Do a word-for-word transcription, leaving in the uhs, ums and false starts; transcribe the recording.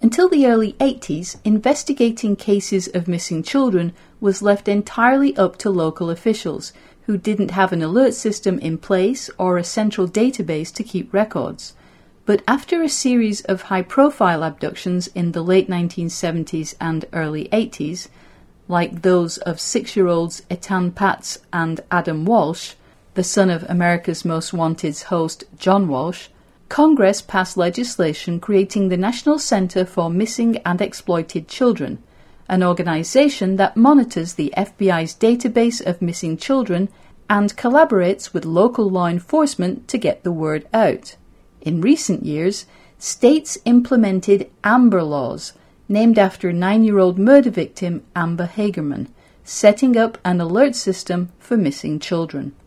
Until the early eighties, investigating cases of missing children was left entirely up to local officials, who didn't have an alert system in place or a central database to keep records. But after a series of high-profile abductions in the late nineteen seventies and early eighties, like those of six-year-olds Etan Patz and Adam Walsh, the son of America's Most Wanted's host John Walsh, Congress passed legislation creating the National Center for Missing and Exploited Children, an organization that monitors the F B I's database of missing children and collaborates with local law enforcement to get the word out. In recent years, states implemented Amber laws, named after nine-year-old murder victim Amber Hagerman, setting up an alert system for missing children.